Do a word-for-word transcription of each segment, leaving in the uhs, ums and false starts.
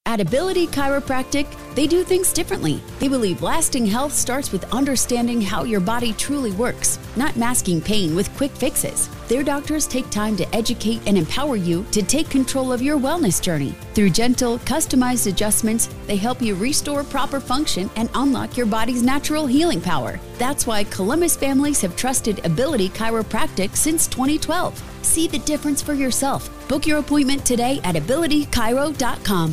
At Ability Chiropractic, they do things differently. They believe lasting health starts with understanding how your body truly works, not masking pain with quick fixes. Their doctors take time to educate and empower you to take control of your wellness journey. Through gentle, customized adjustments, they help you restore proper function and unlock your body's natural healing power. That's why Columbus families have trusted Ability Chiropractic since twenty twelve. See the difference for yourself. Book your appointment today at ability chiro dot com.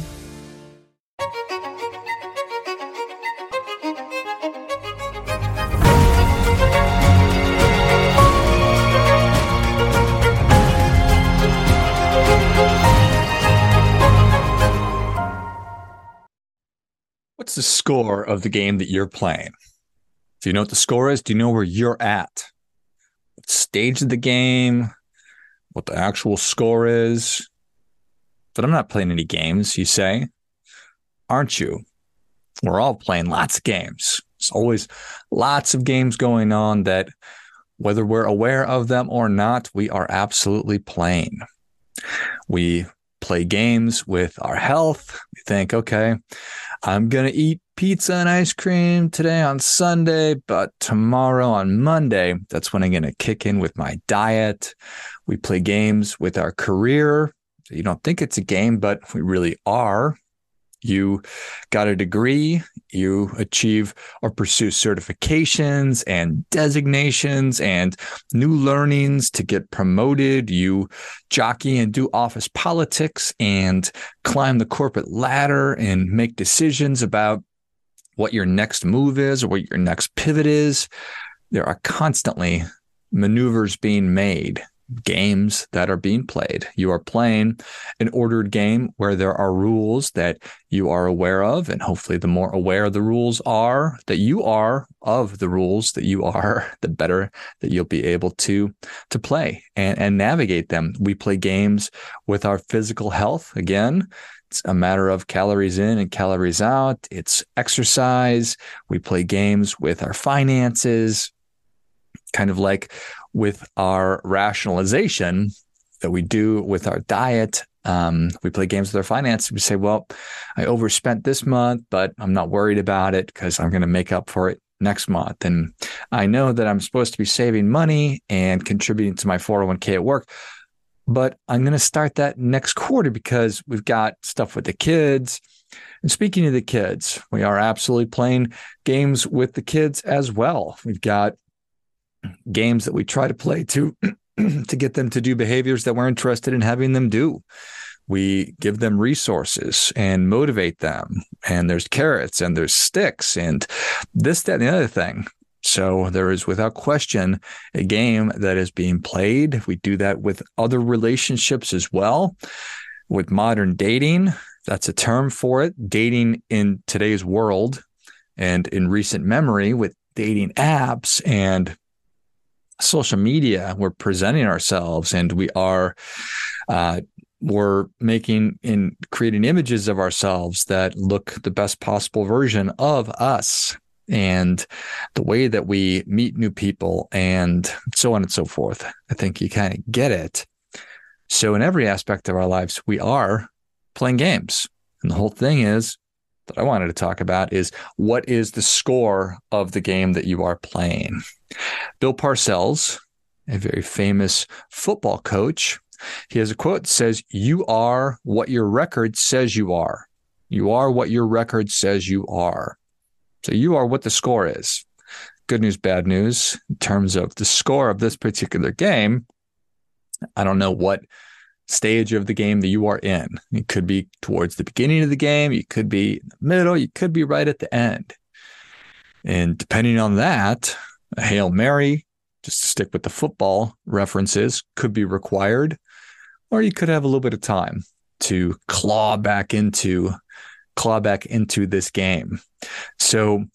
What's the score of the game that you're playing? Do you know what the score is? Do you know where you're at? What stage of the game? What the actual score is? But I'm not playing any games, you say. Aren't you? We're all playing lots of games. There's always lots of games going on that, whether we're aware of them or not, we are absolutely playing. We play games with our health. We think, okay, I'm going to eat pizza and ice cream today on Sunday, but tomorrow on Monday, that's when I'm going to kick in with my diet. We play games with our career. You don't think it's a game, but we really are. You got a degree, you achieve or pursue certifications and designations and new learnings to get promoted. You jockey and do office politics and climb the corporate ladder and make decisions about what your next move is or what your next pivot is. There are constantly maneuvers being made, games that are being played. You are playing an ordered game where there are rules that you are aware of, and hopefully the more aware the rules are that you are of the rules that you are, the better that you'll be able to to play and, and navigate them. We play games with our physical health. Again, it's a matter of calories in and calories out. It's exercise. We play games with our finances, kind of like with our rationalization that we do with our diet. Um, we play games with our finances. We say, well, I overspent this month, but I'm not worried about it because I'm going to make up for it next month. And I know that I'm supposed to be saving money and contributing to my four oh one k at work, but I'm going to start that next quarter because we've got stuff with the kids. And speaking of the kids, we are absolutely playing games with the kids as well. We've got games that we try to play to to get them to do behaviors that we're interested in having them do. We give them resources and motivate them. And there's carrots and there's sticks and this, that, and the other thing. So there is, without question, a game that is being played. We do that with other relationships as well. With modern dating, that's a term for it. Dating in today's world and in recent memory with dating apps and social media, we're presenting ourselves and we are uh, we're making and creating images of ourselves that look the best possible version of us and the way that we meet new people and so on and so forth. I think you kind of get it. So in every aspect of our lives, we are playing games. And the whole thing is that I wanted to talk about is what is the score of the game that you are playing? Bill Parcells, a very famous football coach, he has a quote that says, "You are what your record says you are. You are what your record says you are." So you are what the score is. Good news, bad news. In terms of the score of this particular game, I don't know what stage of the game that you are in. It could be towards the beginning of the game. You could be in the middle. You could be right at the end. And depending on that, a Hail Mary, just to stick with the football references, could be required, or you could have a little bit of time to claw back into, claw back into this game. So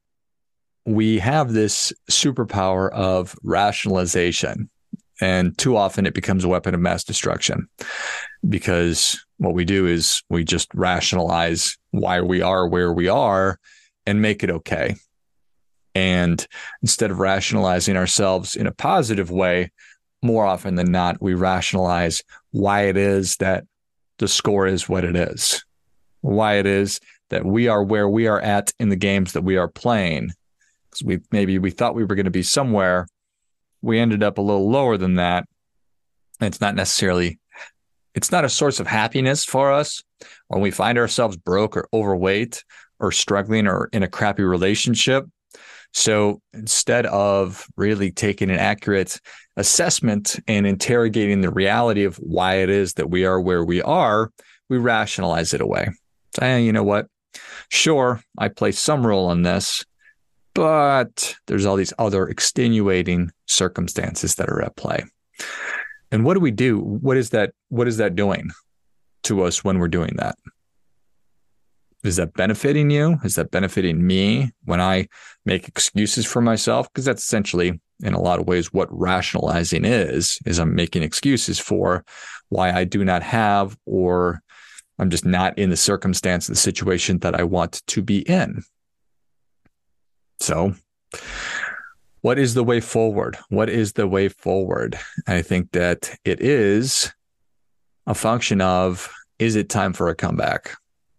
we have this superpower of rationalization, and too often it becomes a weapon of mass destruction because what we do is we just rationalize why we are where we are and make it okay. And instead of rationalizing ourselves in a positive way, more often than not, we rationalize why it is that the score is what it is. why it is that we are where we are at in the games that we are playing. Because we maybe we thought we were going to be somewhere. We ended up a little lower than that. And it's not necessarily, it's not a source of happiness for us when we find ourselves broke or overweight or struggling or in a crappy relationship. So instead of really taking an accurate assessment and interrogating the reality of why it is that we are where we are, we rationalize it away. Saying, you know what? Sure, I play some role in this, but there's all these other extenuating circumstances that are at play. And what do we do? What is that? What is that doing to us when we're doing that? Is that benefiting you? Is that benefiting me when I make excuses for myself? Because that's essentially, in a lot of ways, what rationalizing is, is I'm making excuses for why I do not have, or I'm just not in the circumstance, the situation that I want to be in. So what is the way forward? What is the way forward? I think that it is a function of, is it time for a comeback?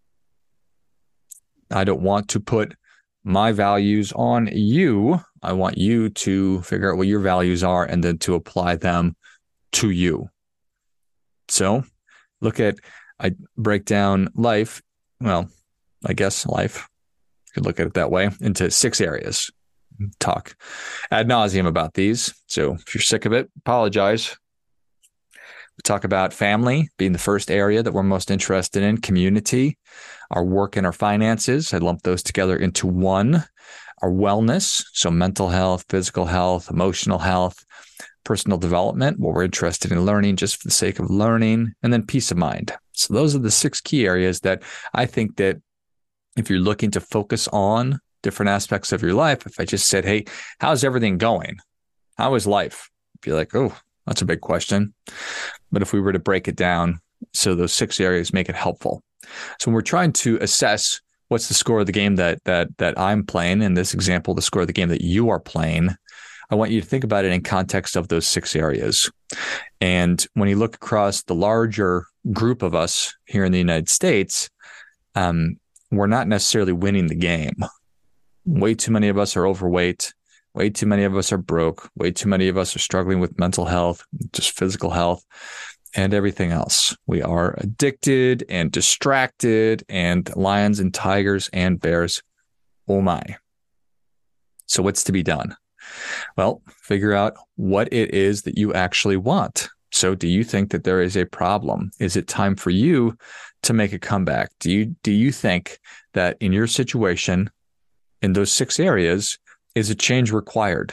I don't want to put my values on you. I want you to figure out what your values are and then to apply them to you. So look at, I break down life, well, I guess life, you could look at it that way, into six areas. Talk ad nauseum about these. So if you're sick of it, apologize. We talk about family being the first area that we're most interested in, community, our work and our finances. I lump those together into one. Our wellness, so mental health, physical health, emotional health, personal development, what we're interested in learning just for the sake of learning, and then peace of mind. So those are the six key areas that I think that if you're looking to focus on different aspects of your life, if I just said, hey, how's everything going? How is life? Be like, oh, that's a big question. But if we were to break it down, so those six areas make it helpful. So when we're trying to assess what's the score of the game that that that I'm playing, in this example, the score of the game that you are playing, I want you to think about it in context of those six areas. And when you look across the larger group of us here in the United States, um, we're not necessarily winning the game. Way too many of us are overweight. Way too many of us are broke. Way too many of us are struggling with mental health, just physical health, and everything else. We are addicted and distracted and lions and tigers and bears. Oh my. So what's to be done? Well, figure out what it is that you actually want. So do you think that there is a problem? Is it time for you to make a comeback? Do you, do you think that in your situation, in those six areas, is a change required?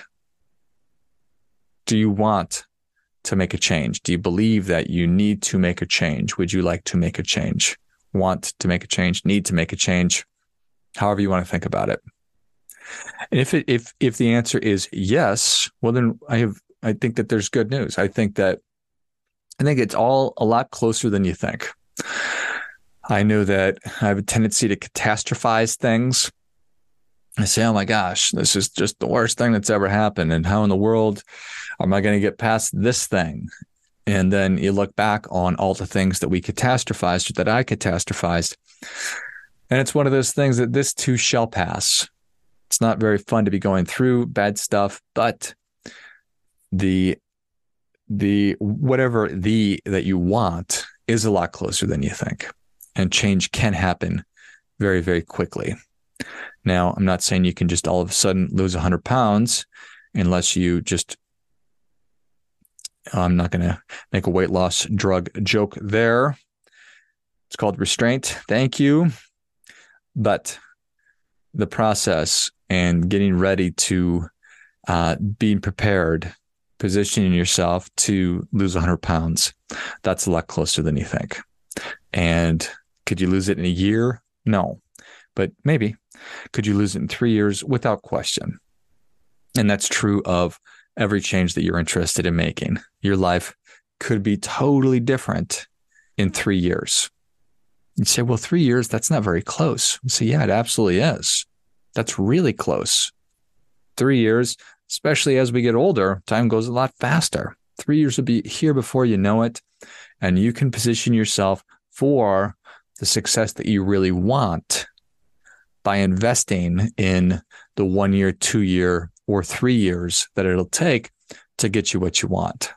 Do you want to make a change? Do you believe that you need to make a change? Would you like to make a change? Want to make a change? Need to make a change? However you want to think about it. And if it, if if the answer is yes, well then I have I think that there's good news. I think that I think it's all a lot closer than you think. I know that I have a tendency to catastrophize things. I say, oh my gosh, this is just the worst thing that's ever happened. And how in the world am I going to get past this thing? And then you look back on all the things that we catastrophized, or that I catastrophized. And it's one of those things that this too shall pass. It's not very fun to be going through bad stuff, but the, the, whatever the that you want is a lot closer than you think. And change can happen very, very quickly. Now, I'm not saying you can just all of a sudden lose one hundred pounds unless you just, I'm not going to make a weight loss drug joke there. It's called restraint. Thank you. But the process and getting ready to, uh, being prepared, positioning yourself to lose one hundred pounds, that's a lot closer than you think. And could you lose it in a year? No, but maybe. Could you lose it in three years? Without question. And that's true of every change that you're interested in making. Your life could be totally different in three years. You say, well, three years, that's not very close. You say, yeah, it absolutely is. That's really close. Three years, especially as we get older, time goes a lot faster. Three years will be here before you know it. And you can position yourself for the success that you really want by investing in the one year, two year, or three years that it'll take to get you what you want.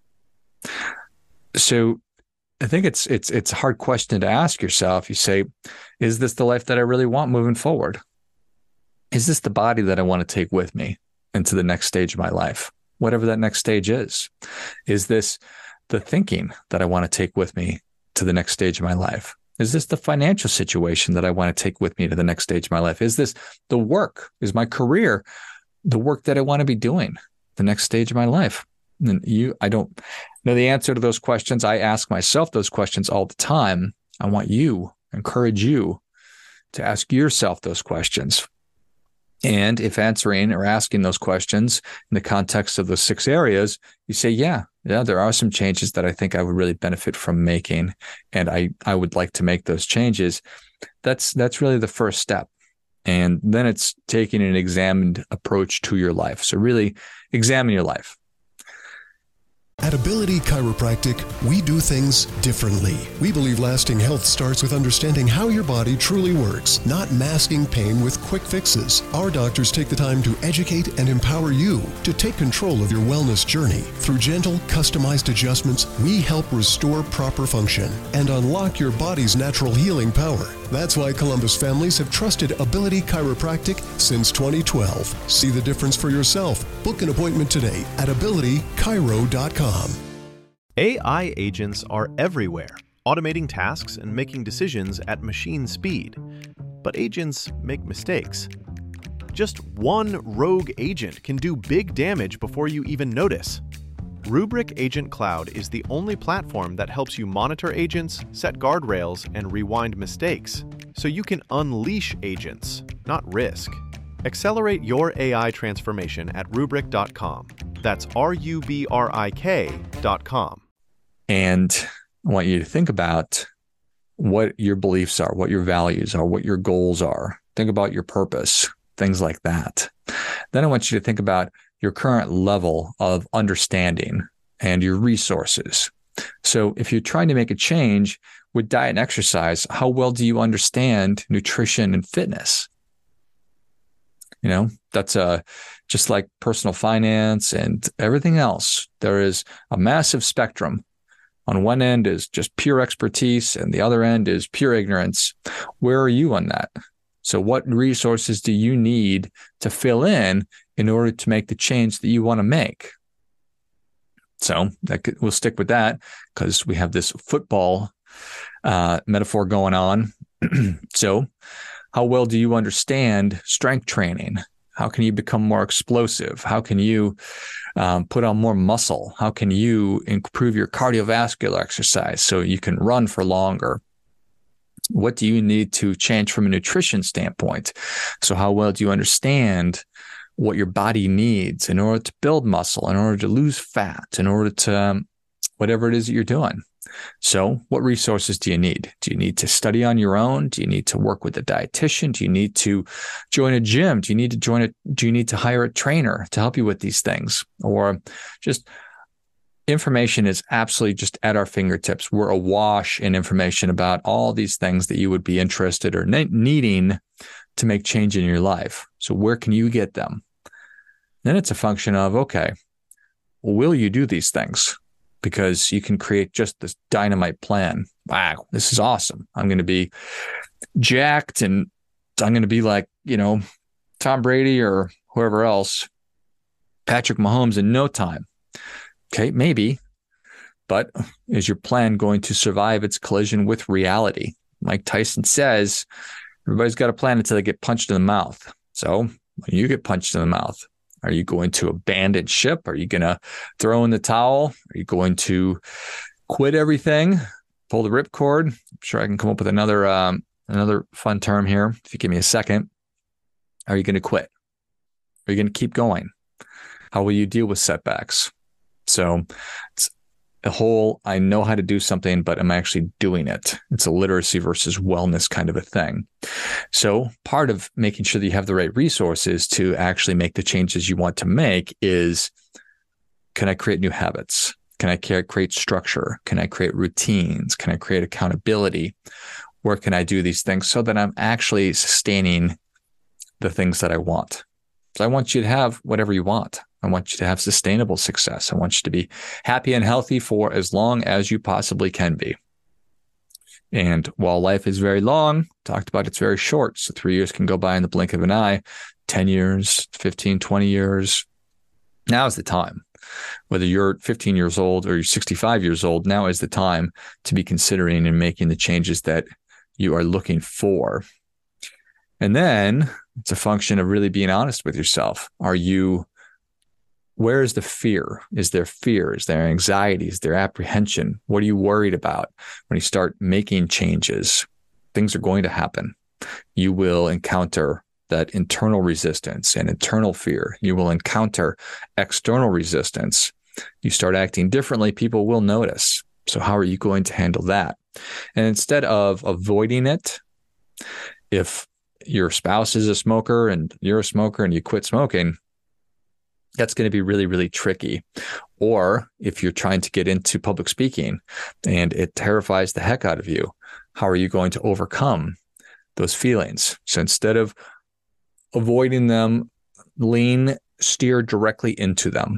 So I think it's it's it's a hard question to ask yourself. You say, is this the life that I really want moving forward? Is this the body that I want to take with me into the next stage of my life, whatever that next stage is? Is this the thinking that I want to take with me to the next stage of my life? Is this the financial situation that I want to take with me to the next stage of my life? Is this the work? Is my career the work that I want to be doing the next stage of my life? And you, I don't know the answer to those questions. I ask myself those questions all the time. I want you, encourage you to ask yourself those questions. And if answering or asking those questions in the context of those six areas, you say, yeah, yeah, there are some changes that I think I would really benefit from making, and I, I would like to make those changes. That's, that's really the first step. And then it's taking an examined approach to your life. So really examine your life. At Ability Chiropractic, we do things differently. We believe lasting health starts with understanding how your body truly works, not masking pain with quick fixes. Our doctors take the time to educate and empower you to take control of your wellness journey. Through gentle, customized adjustments, we help restore proper function and unlock your body's natural healing power. That's why Columbus families have trusted Ability Chiropractic since twenty twelve. See the difference for yourself. Book an appointment today at ability chiro dot com. A I agents are everywhere, automating tasks and making decisions at machine speed. But agents make mistakes. Just one rogue agent can do big damage before you even notice. Rubrik Agent Cloud is the only platform that helps you monitor agents, set guardrails, and rewind mistakes, so you can unleash agents, not risk. Accelerate your A I transformation at rubrik dot com. That's R U B R I K dot com. And I want you to think about what your beliefs are, what your values are, what your goals are. Think about your purpose, things like that. Then I want you to think about your current level of understanding and your resources. So if you're trying to make a change with diet and exercise, how well do you understand nutrition and fitness? You know, that's a, just like personal finance and everything else. There is a massive spectrum. On one end is just pure expertise, and the other end is pure ignorance. Where are you on that? So what resources do you need to fill in in order to make the change that you want to make? So that could, we'll stick with that because we have this football uh, metaphor going on. So how well do you understand strength training? How can you become more explosive? How can you um, put on more muscle? How can you improve your cardiovascular exercise so you can run for longer? What do you need to change from a nutrition standpoint? So how well do you understand what your body needs in order to build muscle, in order to lose fat, in order to um, whatever it is that you're doing? So what resources do you need? Do you need to study on your own? Do you need to work with a dietitian? Do you need to join a gym? Do you need to join a, do you need to hire a trainer to help you with these things? Or just information is absolutely just at our fingertips. We're awash in information about all these things that you would be interested or ne- needing to make change in your life. So where can you get them? Then it's a function of, okay, will you do these things? Because you can create just this dynamite plan. Wow, this is awesome. I'm going to be jacked and I'm going to be like, you know, Tom Brady or whoever else, Patrick Mahomes in no time. Okay, maybe, but is your plan going to survive its collision with reality? Mike Tyson says, everybody's got a plan until they get punched in the mouth. So when you get punched in the mouth, are you going to abandon ship? Are you going to throw in the towel? Are you going to quit everything, pull the ripcord? I'm sure I can come up with another um, another fun term here. If you give me a second, are you going to quit? Are you going to keep going? How will you deal with setbacks? So it's a whole, I know how to do something, but I'm actually doing it. It's a literacy versus wellness kind of a thing. So part of making sure that you have the right resources to actually make the changes you want to make is, can I create new habits? Can I create structure? Can I create routines? Can I create accountability? Where can I do these things so that I'm actually sustaining the things that I want? So I want you to have whatever you want. I want you to have sustainable success. I want you to be happy and healthy for as long as you possibly can be. And while life is very long, talked about it's very short. So three years can go by in the blink of an eye, ten years, fifteen, twenty years. Now is the time. Whether you're fifteen years old or you're sixty-five years old, now is the time to be considering and making the changes that you are looking for. And then it's a function of really being honest with yourself. Are you, where is the fear? Is there fear? Is there anxiety? Is there apprehension? What are you worried about? When you start making changes, things are going to happen. You will encounter that internal resistance and internal fear. You will encounter external resistance. You start acting differently, people will notice. So how are you going to handle that? And instead of avoiding it, if your spouse is a smoker and you're a smoker and you quit smoking, that's going to be really, really tricky. Or if you're trying to get into public speaking and it terrifies the heck out of you, how are you going to overcome those feelings? So instead of avoiding them, lean, steer directly into them.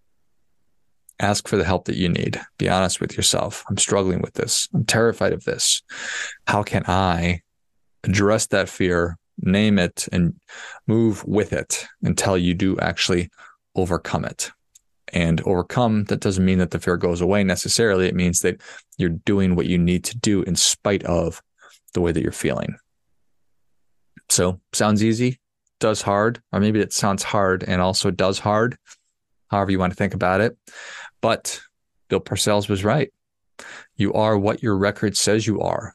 Ask for the help that you need. Be honest with yourself. I'm struggling with this. I'm terrified of this. How can I address that fear, name it, and move with it until you do actually overcome it? And overcome, that doesn't mean that the fear goes away necessarily. It means that you're doing what you need to do in spite of the way that you're feeling. So, sounds easy, does hard, or maybe it sounds hard and also does hard, however you want to think about it. But Bill Parcells was right. You are what your record says you are.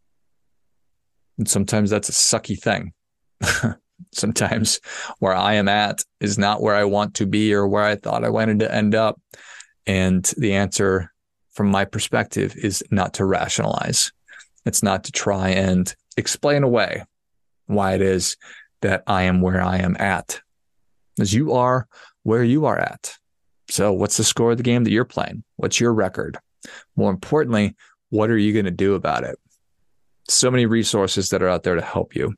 And sometimes that's a sucky thing. Sometimes where I am at is not where I want to be or where I thought I wanted to end up. And the answer from my perspective is not to rationalize. It's not to try and explain away why it is that I am where I am at. Because you are where you are at. So what's the score of the game that you're playing? What's your record? More importantly, what are you going to do about it? So many resources that are out there to help you.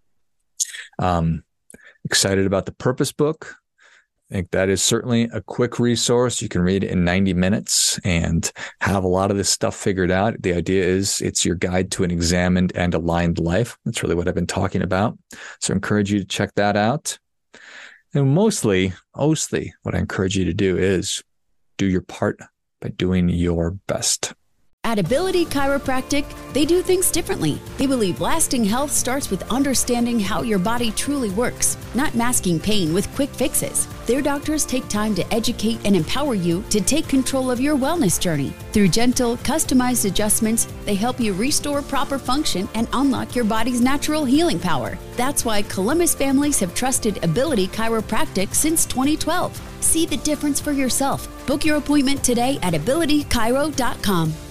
Um, excited about the Purpose Book. I think that is certainly a quick resource. You can read it in ninety minutes and have a lot of this stuff figured out. The idea is it's your guide to an examined and aligned life. That's really what I've been talking about. So I encourage you to check that out. And mostly, mostly what I encourage you to do is do your part by doing your best. At Ability Chiropractic, they do things differently. They believe lasting health starts with understanding how your body truly works, not masking pain with quick fixes. Their doctors take time to educate and empower you to take control of your wellness journey. Through gentle, customized adjustments, they help you restore proper function and unlock your body's natural healing power. That's why Columbus families have trusted Ability Chiropractic since twenty twelve. See the difference for yourself. Book your appointment today at ability chiro dot com.